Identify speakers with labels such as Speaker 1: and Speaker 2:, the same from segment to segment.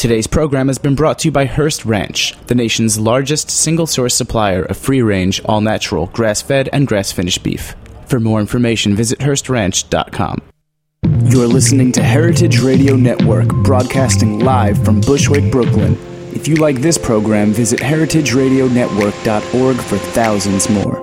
Speaker 1: Today's program has been brought to you by Hearst Ranch, the nation's largest single-source supplier of free-range, all-natural, grass-fed, and grass-finished beef. For more information, visit HearstRanch.com. You're listening to Heritage Radio Network, broadcasting live from Bushwick, Brooklyn. If you like this program, visit heritageradionetwork.org for thousands more.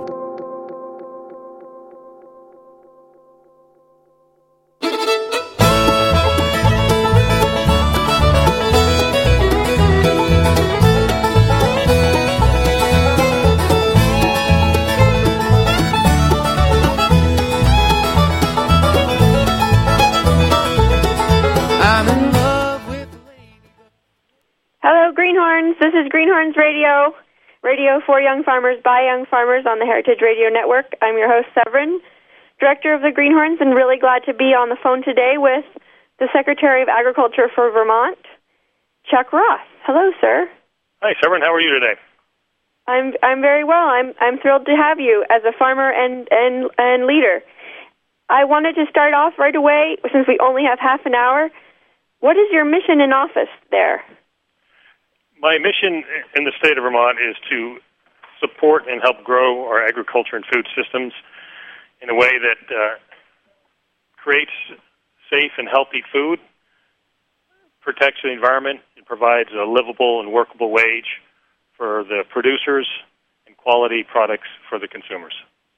Speaker 2: This is Greenhorns Radio, radio for young farmers by young farmers on the Heritage Radio Network. I'm your host, Severin, director of the Greenhorns, and really glad to be on the phone today with the Secretary of Agriculture for Vermont, Chuck Ross. Hello, sir.
Speaker 3: Hi, Severin. How are you today?
Speaker 2: I'm very well. I'm thrilled to have you as a farmer and leader. I wanted to start off right away, since we only have half an hour. What is your mission in office there?
Speaker 3: My mission in the state of Vermont is to support and help grow our agriculture and food systems in a way that creates safe and healthy food, protects the environment, and provides a livable and workable wage for the producers and quality products for the consumers.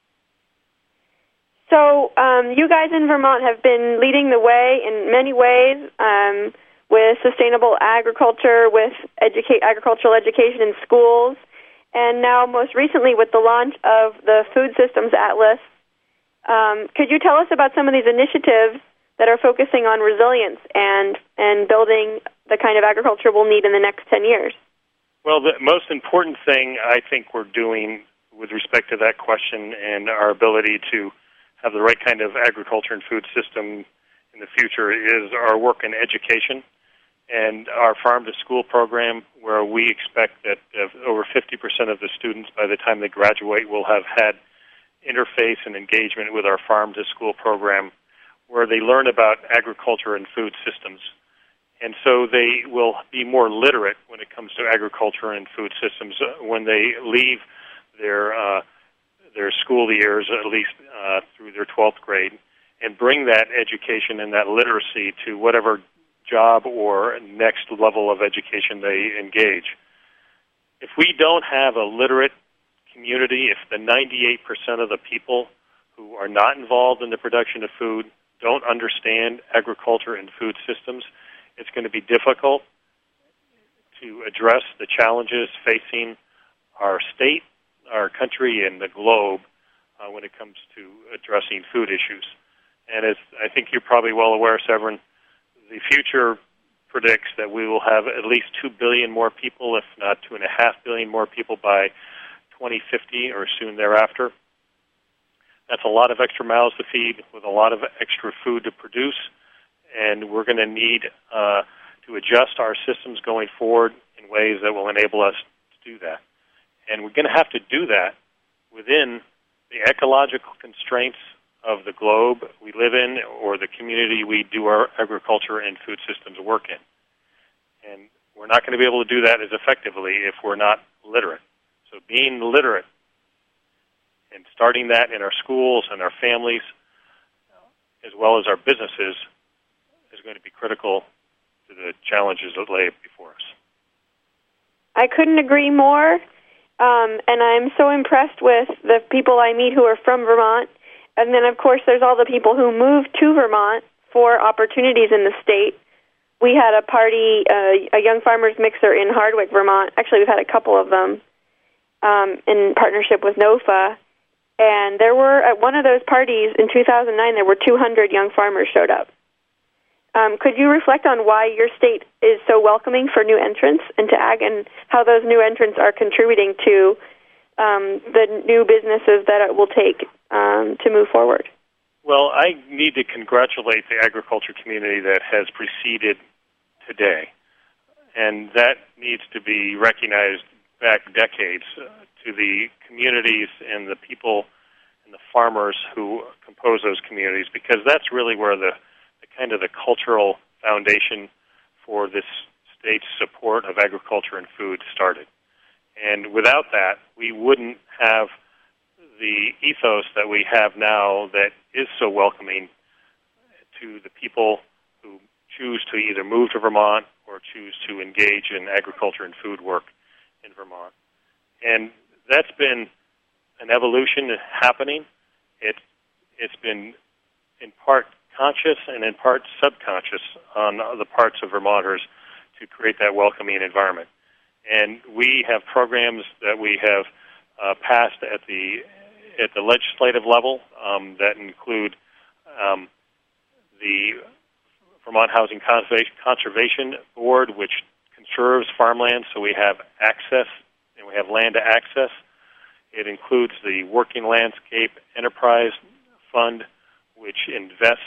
Speaker 2: So you guys in Vermont have been leading the way in many ways, with sustainable agriculture, with agricultural education in schools, and now most recently with the launch of the Food Systems Atlas. Could you tell us about some of these initiatives that are focusing on resilience and building the kind of agriculture we'll need in the next 10 years?
Speaker 3: Well, the most important thing I think we're doing with respect to that question and our ability to have the right kind of agriculture and food system in the future is our work in education and our farm-to-school program, where we expect that over 50% of the students, by the time they graduate, will have had interface and engagement with our farm-to-school program, where they learn about agriculture and food systems. And so they will be more literate when it comes to agriculture and food systems when they leave their school years, at least through their 12th grade, and bring that education and that literacy to whatever job or next level of education they engage. If we don't have a literate community, if the 98% of the people who are not involved in the production of food don't understand agriculture and food systems, it's going to be difficult to address the challenges facing our state, our country, and the globe when it comes to addressing food issues. And as I think you're probably well aware, Severin, the future predicts that we will have at least 2 billion more people, if not 2.5 billion more people by 2050 or soon thereafter. That's a lot of extra mouths to feed with a lot of extra food to produce, and we're going to need to adjust our systems going forward in ways that will enable us to do that. And we're going to have to do that within the ecological constraints of the globe we live in or the community we do our agriculture and food systems work in. And we're not going to be able to do that as effectively if we're not literate. So being literate and starting that in our schools and our families, as well as our businesses, is going to be critical to the challenges that lay before us.
Speaker 2: I couldn't agree more, and I'm so impressed with the people I meet who are from Vermont. And then, of course, there's all the people who moved to Vermont for opportunities in the state. We had a party, a Young Farmers Mixer in Hardwick, Vermont. Actually, we've had a couple of them in partnership with NOFA. And there were, at one of those parties in 2009, there were 200 young farmers showed up. Could you reflect on why your state is so welcoming for new entrants into ag and how those new entrants are contributing to the new businesses that it will take to move forward?
Speaker 3: Well, I need to congratulate the agriculture community that has preceded today, and that needs to be recognized back decades to the communities and the people and the farmers who compose those communities, because that's really where the kind of the cultural foundation for this state's agriculture and food started. And without that, we wouldn't have the ethos that we have now that is so welcoming to the people who choose to either move to Vermont or choose to engage in agriculture and food work in Vermont. And that's been an evolution happening. It's been in part conscious and in part subconscious on the parts of Vermonters to create that welcoming environment. And we have programs that we have passed at the legislative level that include the Vermont Housing Conservation Board, which conserves farmland, so we have access and we have land to access. It includes the Working Landscape Enterprise Fund, which invests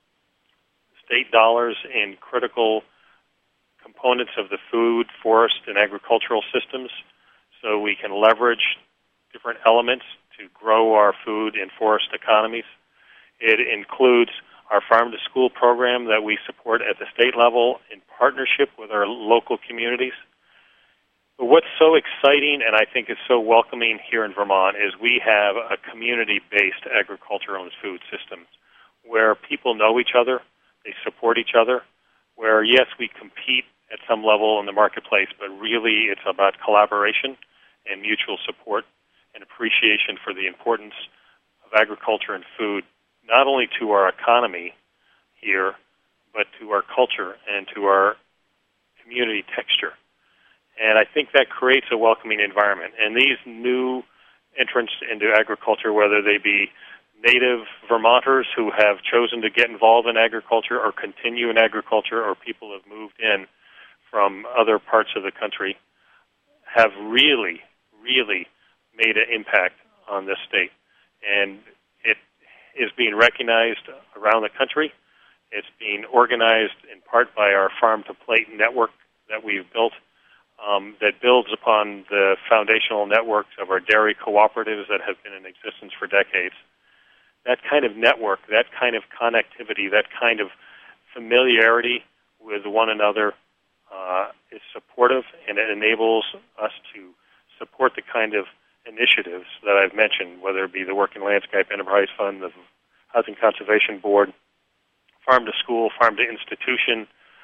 Speaker 3: state dollars in critical components of the food, forest, and agricultural systems so we can leverage different elements to grow our food and forest economies. It includes our farm-to-school program that we support at the state level in partnership with our local communities. But what's so exciting and I think is so welcoming here in Vermont is we have a community-based agricultural and food system where people know each other, they support each other, where, yes, we compete at some level in the marketplace, but really it's about collaboration and mutual support and appreciation for the importance of agriculture and food, not only to our economy here, but to our culture and to our community texture. And I think that creates a welcoming environment. And these new entrants into agriculture, whether they be native Vermonters who have chosen to get involved in agriculture or continue in agriculture, or people who have moved in from other parts of the country, have really, really made an impact on this state. And it is being recognized around the country. It's being organized in part by our Farm to Plate network that we've built, that builds upon the foundational networks of our dairy cooperatives that have been in existence for decades. That kind of network, that kind of connectivity, that kind of familiarity with one another is supportive, and it enables us to support the kind of initiatives that I've mentioned, whether it be the Working Landscape Enterprise Fund, the Housing Conservation Board, Farm to School, Farm to Institution,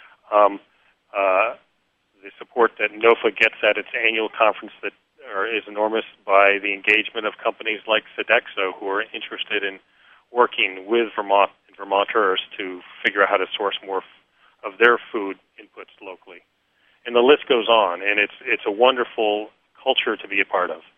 Speaker 3: the support that NOFA gets at its annual conference that is enormous by the engagement of companies like Sodexo who are interested in working with Vermont and Vermonters to figure out how to source more of their food inputs locally. And the list goes on, and it's a wonderful culture to be a part of.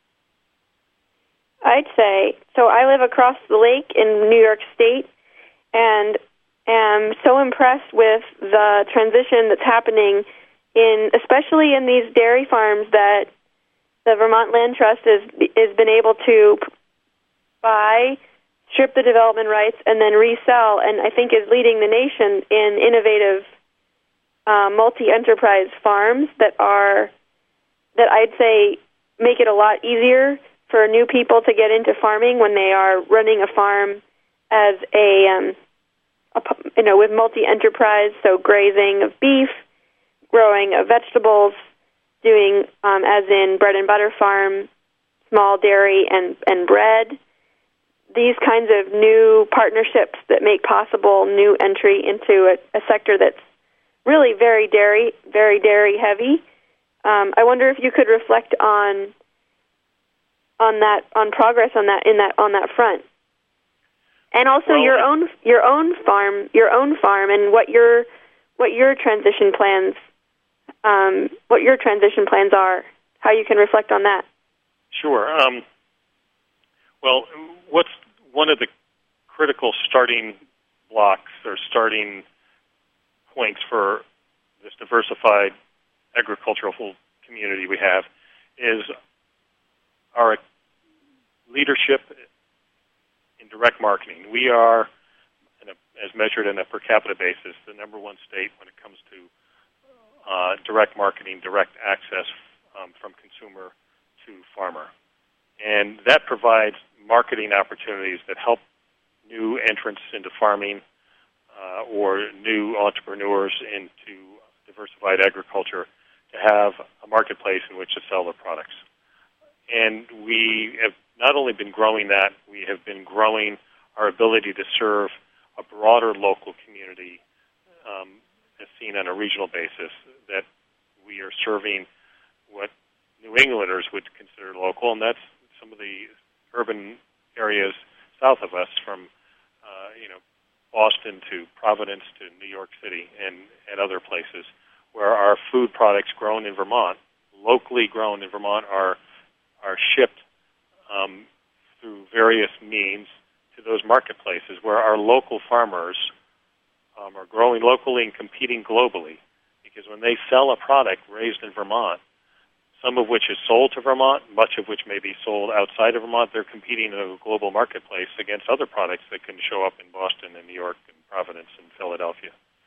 Speaker 2: I'd say, so I live across the lake in New York State and am so impressed with the transition that's happening especially in these dairy farms that the Vermont Land Trust has been able to buy, strip the development rights, and then resell, and I think is leading the nation in innovative multi-enterprise farms that I'd say make it a lot easier for new people to get into farming when they are running a farm as with multi-enterprise, so grazing of beef, growing of vegetables, doing as in bread and butter farm, small dairy and bread. These kinds of new partnerships that make possible new entry into a sector that's really very dairy heavy. I wonder if you could reflect on progress on that front, and also your own farm, and what your transition plans are. How you can reflect on that.
Speaker 3: Sure. Well, what's one of the critical starting blocks or starting points for this diversified agricultural community we have is our leadership in direct marketing. We are, as measured on a per capita basis, the number one state when it comes to direct marketing, direct access from consumer to farmer. And that provides marketing opportunities that help new entrants into farming or new entrepreneurs into diversified agriculture to have a marketplace in which to sell their products. And we have not only been growing that, we have been growing our ability to serve a broader local community as seen on a regional basis, that we are serving what New Englanders would consider local, and that's some of the urban areas south of us, from Boston to Providence to New York City and other places, where our food products grown in Vermont, locally grown in Vermont, are shipped through various means to those marketplaces where our local farmers are growing locally and competing globally. Because when they sell a product raised in Vermont, some of which is sold to Vermont, much of which may be sold outside of Vermont, they're competing in a global marketplace against other products that can show up in Boston and New York and Providence and Philadelphia.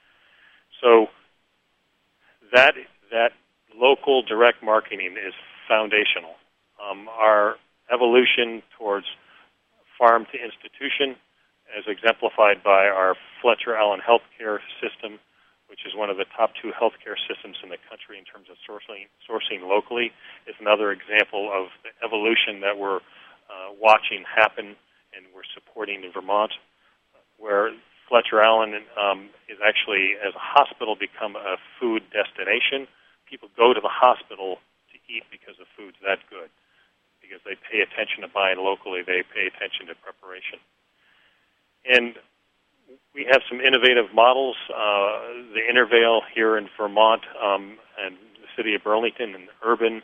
Speaker 3: So that local direct marketing is foundational. Our evolution towards farm to institution, as exemplified by our Fletcher Allen healthcare system, which is one of the top 2 healthcare systems in the country in terms of sourcing locally, is another example of the evolution that we're watching happen and we're supporting in Vermont, where Fletcher Allen is actually, as a hospital, become a food destination. People go to the hospital to eat because the food's that good, because they pay attention to buying locally, they pay attention to preparation. And we have some innovative models. The Intervale here in Vermont and the city of Burlington, an urban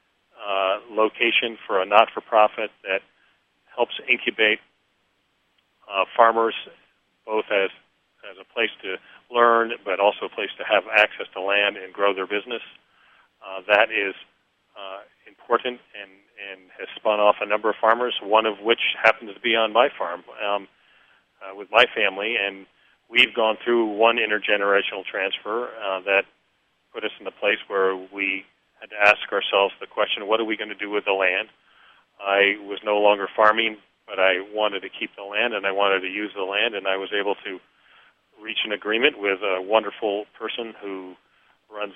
Speaker 3: location for a not-for-profit that helps incubate farmers, both as a place to learn, but also a place to have access to land and grow their business. That is important and has spun off a number of farmers, one of which happens to be on my farm with my family, and we've gone through one intergenerational transfer that put us in a place where we had to ask ourselves the question, what are we going to do with the land? I was no longer farming, but I wanted to keep the land, and I wanted to use the land, and I was able to reach an agreement with a wonderful person who runs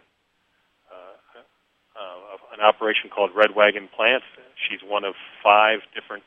Speaker 3: an operation called Red Wagon Plants. She's one of 5 different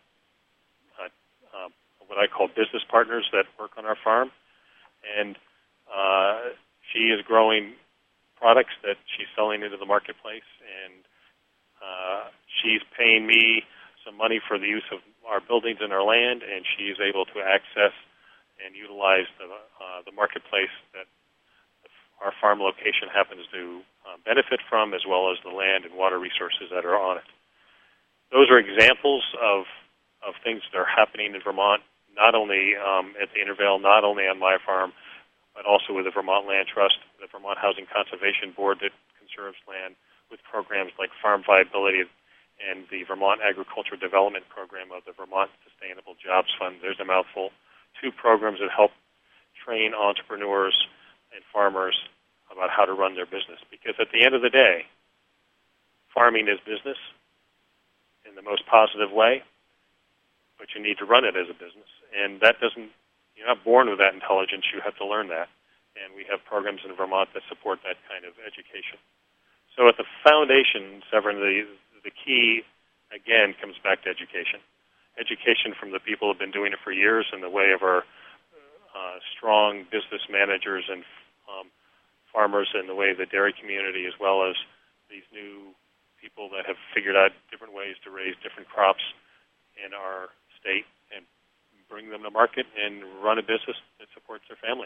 Speaker 3: what I call business partners that work on our farm, and she is growing products that she's selling into the marketplace, and she's paying me some money for the use of our buildings and our land, and she's able to access and utilize the marketplace that our farm location happens to benefit from, as well as the land and water resources that are on it. Those are examples of things that are happening in Vermont, not only at the Intervale, not only on my farm, but also with the Vermont Land Trust, the Vermont Housing Conservation Board that conserves land, with programs like Farm Viability and the Vermont Agricultural Development Program of the Vermont Sustainable Jobs Fund. There's a mouthful. 2 programs that help train entrepreneurs and farmers about how to run their business. Because at the end of the day, farming is business in the most positive way, but you need to run it as a business. And that doesn't, you're not born with that intelligence, you have to learn that. And we have programs in Vermont that support that kind of education. So at the foundation, Severin, the key, again, comes back to education. Education from the people who have been doing it for years in the way of our strong business managers and farmers, in the way of the dairy community, as well as these new people that have figured out different ways to raise different crops in our state and bring them to market and run a business that supports their family.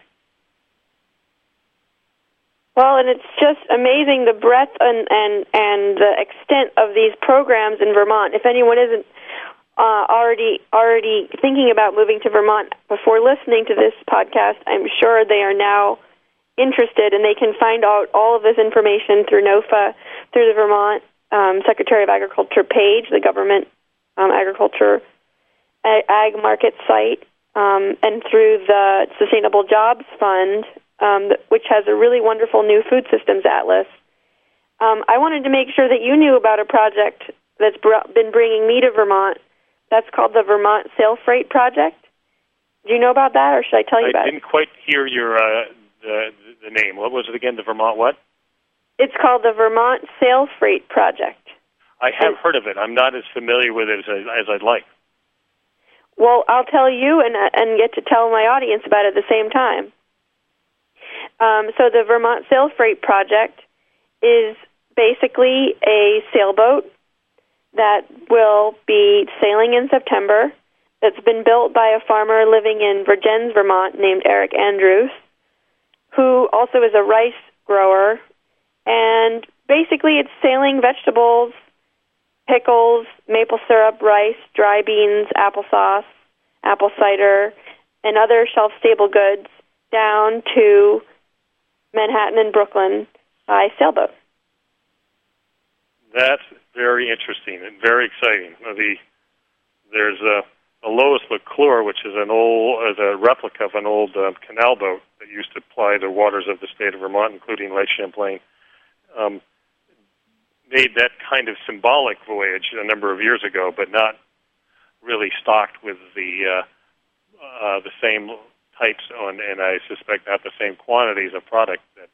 Speaker 2: Well, and it's just amazing the breadth and the extent of these programs in Vermont. If anyone isn't already thinking about moving to Vermont before listening to this podcast, I'm sure they are now interested, and they can find out all of this information through NOFA, through the Vermont Secretary of Agriculture page, the government agriculture ag market site, and through the Sustainable Jobs Fund, which has a really wonderful new food systems atlas. I wanted to make sure that you knew about a project that's been bringing me to Vermont. That's called the Vermont Sail Freight Project. Do you know about that, or should I tell you about it?
Speaker 3: I didn't quite hear your the name. What was it again? The Vermont what?
Speaker 2: It's called the Vermont Sail Freight Project.
Speaker 3: I have heard of it. I'm not as familiar with it as I'd like.
Speaker 2: Well, I'll tell you and get to tell my audience about it at the same time. So the Vermont Sail Freight Project is basically a sailboat that will be sailing in September. That's been built by a farmer living in Vergennes, Vermont, named Eric Andrews, who also is a rice grower. And basically it's sailing vegetables, pickles, maple syrup, rice, dry beans, applesauce, apple cider, and other shelf-stable goods down to Manhattan and Brooklyn by sailboat.
Speaker 3: That's very interesting and very exciting. There's a Lois McClure, which is a replica of an old canal boat that used to ply the waters of the state of Vermont, including Lake Champlain. Made that kind of symbolic voyage a number of years ago, but not really stocked with the same types and I suspect not the same quantities of product that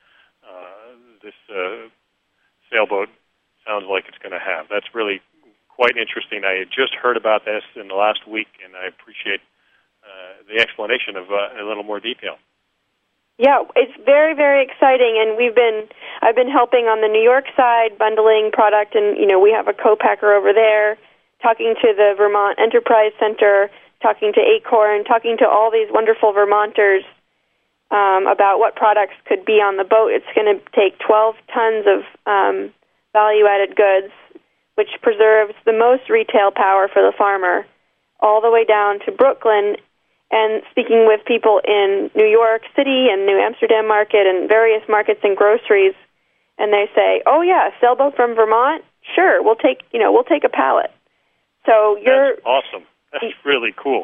Speaker 3: this sailboat sounds like it's going to have. That's really quite interesting. I had just heard about this in the last week, and I appreciate the explanation of a little more detail.
Speaker 2: Yeah, it's very, very exciting, and I've been helping on the New York side, bundling product, and we have a co-packer over there, talking to the Vermont Enterprise Center, talking to Acorn, talking to all these wonderful Vermonters about what products could be on the boat. It's going to take 12 tons of value-added goods, which preserves the most retail power for the farmer, all the way down to Brooklyn. And speaking with people in New York City and New Amsterdam market and various markets and groceries, and they say, "Oh yeah, a sailboat from Vermont? Sure, we'll take a pallet." So
Speaker 3: that's awesome. That's really cool.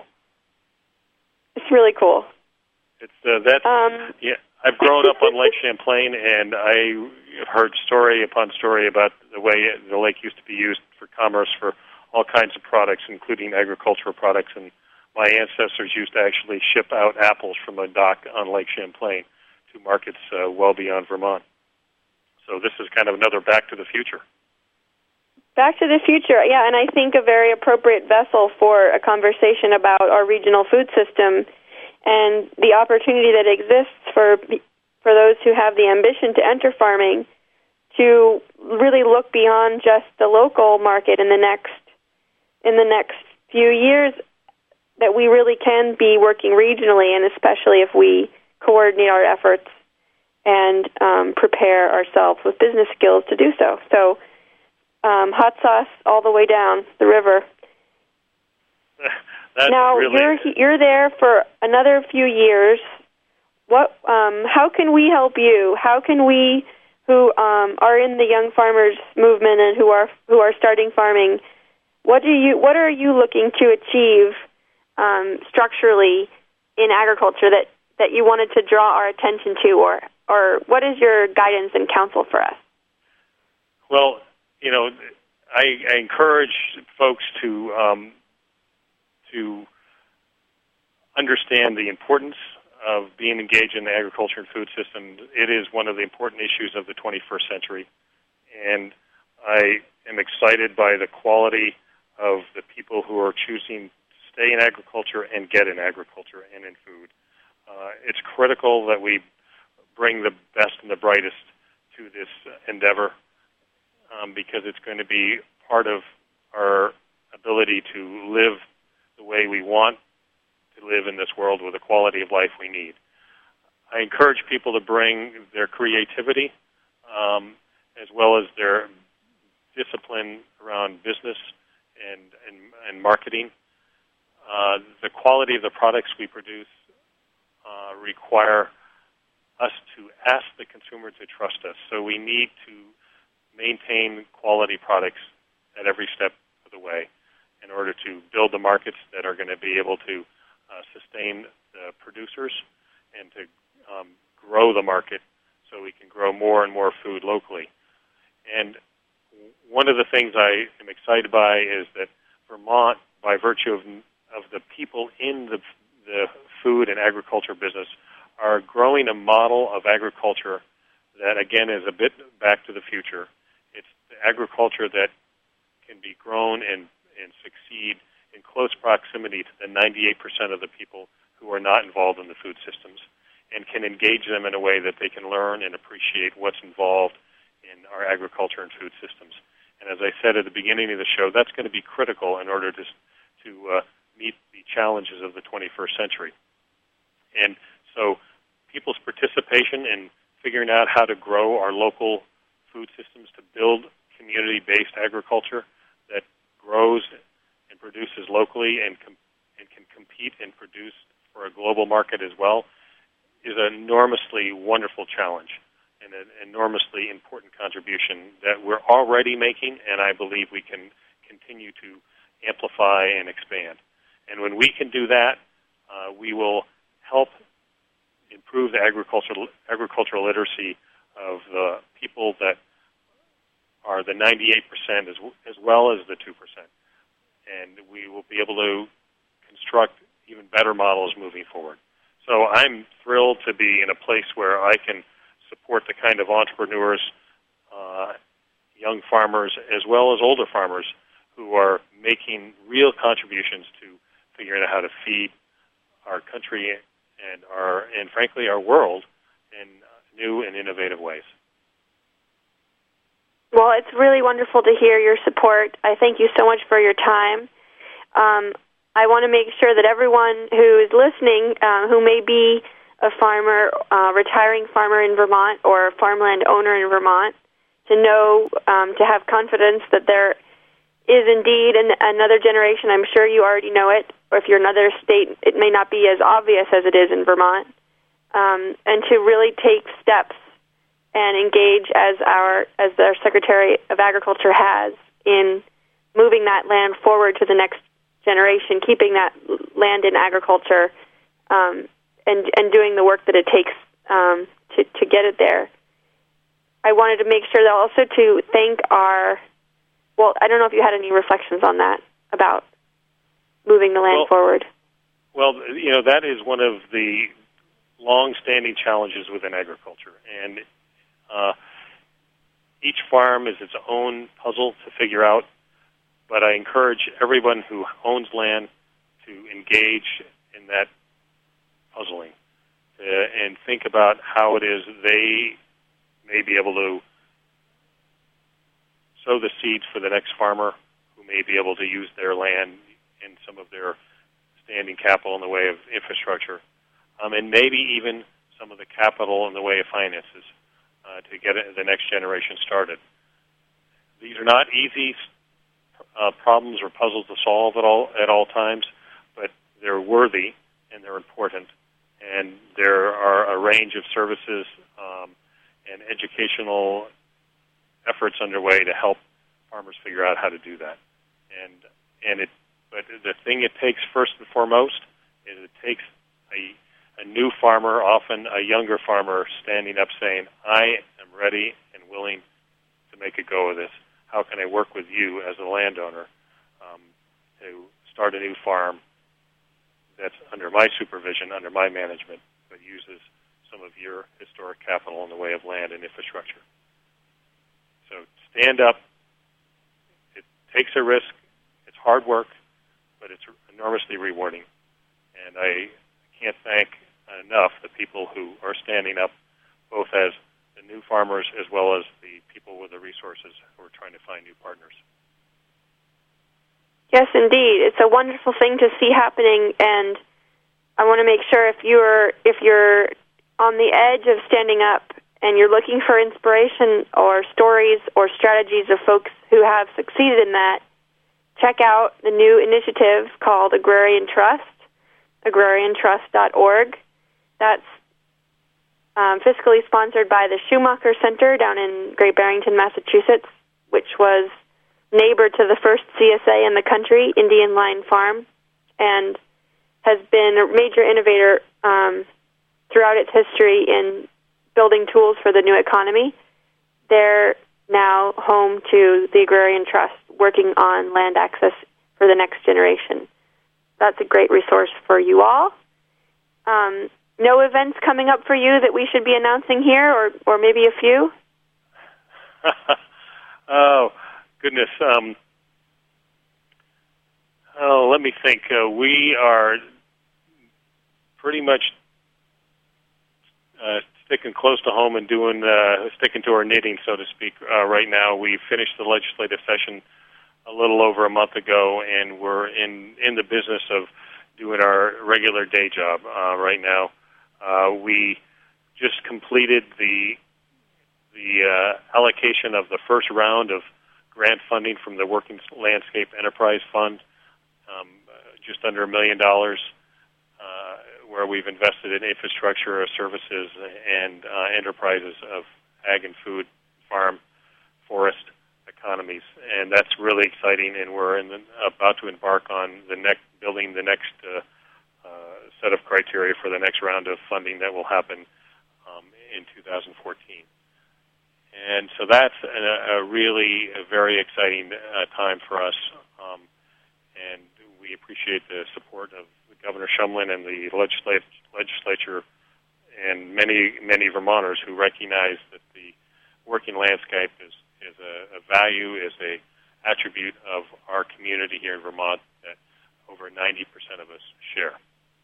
Speaker 2: It's really cool.
Speaker 3: It's yeah. I've grown up on Lake Champlain, and I heard story upon story about the way the lake used to be used for commerce for all kinds of products, including agricultural products. And my ancestors used to actually ship out apples from a dock on Lake Champlain to markets well beyond Vermont. So this is kind of another Back to the Future.
Speaker 2: Back to the Future, yeah, and I think a very appropriate vessel for a conversation about our regional food system and the opportunity that exists for those who have the ambition to enter farming to really look beyond just the local market in the next few years, that we really can be working regionally, and especially if we coordinate our efforts and prepare ourselves with business skills to do so. So hot sauce all the way down the river. Now, really... you're there for another few years. How can we help you? How can we, who are in the Young Farmers movement and who are starting farming, what are you looking to achieve structurally in agriculture that you wanted to draw our attention to, or what is your guidance and counsel for us?
Speaker 3: Well, I encourage folks to understand the importance of being engaged in the agriculture and food system. It is one of the important issues of the 21st century, and I am excited by the quality of the people who are choosing to stay in agriculture and get in agriculture and in food. It's critical that we bring the best and the brightest to this endeavor because it's going to be part of our ability to live the way we want to live in this world with the quality of life we need. I encourage people to bring their creativity as well as their discipline around business and marketing. The quality of the products we produce require us to ask the consumer to trust us. So we need to maintain quality products at every step of the way in order to build the markets that are going to be able to sustain the producers and to grow the market so we can grow more and more food locally. And one of the things I am excited by is that Vermont, by virtue of the people in the food and agriculture business, are growing a model of agriculture that, again, is a bit back to the future. It's the agriculture that can be grown and succeed in close proximity to the 98% of the people who are not involved in the food systems, and can engage them in a way that they can learn and appreciate what's involved in our agriculture and food systems. And as I said at the beginning of the show, that's going to be critical in order to meet the challenges of the 21st century. And so people's participation in figuring out how to grow our local food systems to build community-based agriculture that grows and produces locally and can compete and produce for a global market as well is an enormously wonderful challenge and an enormously important contribution that we're already making, and I believe we can continue to amplify and expand. And when we can do that, we will help improve the agricultural literacy of the people that are the 98% as well as the 2%. And we will be able to construct even better models moving forward. So I'm thrilled to be in a place where I can support the kind of entrepreneurs, young farmers, as well as older farmers who are making real contributions to figuring out how to feed our country and frankly our world in new and innovative ways.
Speaker 2: Well, it's really wonderful to hear your support. I thank you so much for your time. I want to make sure that everyone who is listening, who may be a farmer, retiring farmer in Vermont, or a farmland owner in Vermont, to know, to have confidence that there is indeed another generation. I'm sure you already know it, or if you're in another state, it may not be as obvious as it is in Vermont, and to really take steps and engage as our Secretary of Agriculture has in moving that land forward to the next generation, keeping that land in agriculture, and doing the work that it takes to get it there. I wanted to make sure that also to thank I don't know if you had any reflections on that, about moving the land forward.
Speaker 3: Well, that is one of the long-standing challenges within agriculture, and each farm is its own puzzle to figure out, but I encourage everyone who owns land to engage in that puzzling and think about how it is they may be able to sow the seeds for the next farmer who may be able to use their land and some of their standing capital in the way of infrastructure, and maybe even some of the capital in the way of finances to get the next generation started. These are not easy problems or puzzles to solve at all times, but they're worthy and they're important. And there are a range of services and educational efforts underway to help farmers figure out how to do that. But the thing it takes first and foremost is it takes a new farmer, often a younger farmer, standing up saying, I am ready and willing to make a go of this. How can I work with you as a landowner to start a new farm that's under my supervision, under my management, but uses some of your historic capital in the way of land and infrastructure? So stand up. It takes a risk. It's hard work, but it's enormously rewarding. And I can't thank enough the people who are standing up, both as the new farmers as well as the people with the resources who are trying to find new partners.
Speaker 2: Yes, indeed. It's a wonderful thing to see happening, and I want to make sure if you're on the edge of standing up and you're looking for inspiration or stories or strategies of folks who have succeeded in that, check out the new initiative called Agrarian Trust, agrariantrust.org. That's fiscally sponsored by the Schumacher Center down in Great Barrington, Massachusetts, which was neighbor to the first CSA in the country, Indian Line Farm, and has been a major innovator throughout its history in building tools for the new economy. They're now home to the Agrarian Trust, working on land access for the next generation. That's a great resource for you all. no events coming up for you that we should be announcing here, or maybe a few?
Speaker 3: Oh, goodness. Let me think. We are pretty much sticking close to home and sticking to our knitting, so to speak. Right now, we finished the legislative session a little over a month ago, and we're in the business of doing our regular day job right now. We just completed the allocation of the first round of grant funding from the Working Landscape Enterprise Fund, just under $1 million, where we've invested in infrastructure, services, and enterprises of ag and food, farm, forest economies, and that's really exciting. And we're about to embark on building the next set of criteria for the next round of funding that will happen in 2014. And so that's a really very exciting time for us, and we appreciate the support of Governor Shumlin and the legislature and many Vermonters who recognize that the working landscape is a value, is a attribute of our community here in Vermont that over 90% of us share.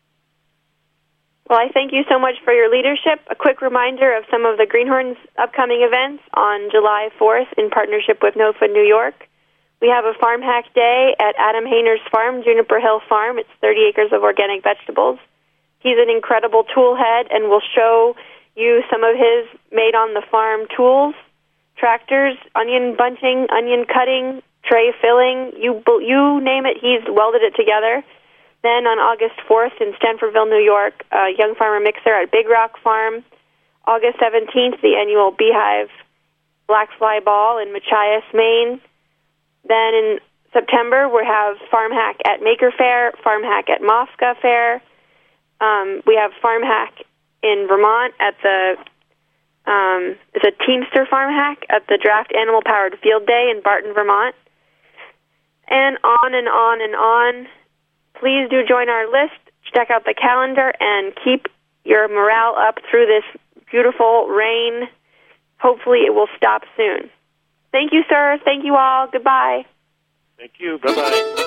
Speaker 2: Well, I thank you so much for your leadership. A quick reminder of some of the Greenhorns' upcoming events on July 4th in partnership with NOFA New York. We have a Farm Hack Day at Adam Hayner's farm, Juniper Hill Farm. It's 30 acres of organic vegetables. He's an incredible tool head and will show you some of his made-on-the-farm tools, tractors, onion bunching, onion cutting, tray filling, you name it, he's welded it together. Then on August 4th in Stanfordville, New York, Young Farmer Mixer at Big Rock Farm. August 17th, the annual Beehive Black Fly Ball in Machias, Maine. Then in September, we have Farm Hack at Maker Fair, Farm Hack at Mosca Fair. We have Farm Hack in Vermont at it's a Teamster Farm Hack at the Draft Animal Powered Field Day in Barton, Vermont. And on and on and on. Please do join our list, check out the calendar, and keep your morale up through this beautiful rain. Hopefully it will stop soon. Thank you, sir. Thank you all. Goodbye.
Speaker 3: Thank you. Bye-bye.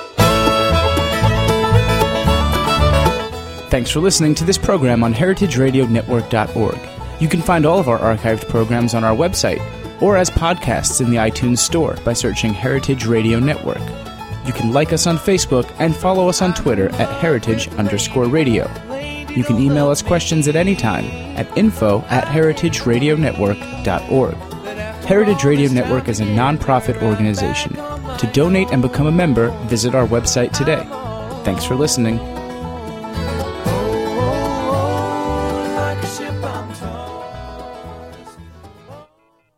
Speaker 1: Thanks for listening to this program on heritageradionetwork.org. You can find all of our archived programs on our website or as podcasts in the iTunes Store by searching Heritage Radio Network. You can like us on Facebook and follow us on Twitter at @heritage_radio. You can email us questions at any time at info@heritageradionetwork.org. Heritage Radio Network is a non-profit organization. To donate and become a member, visit our website today. Thanks for listening.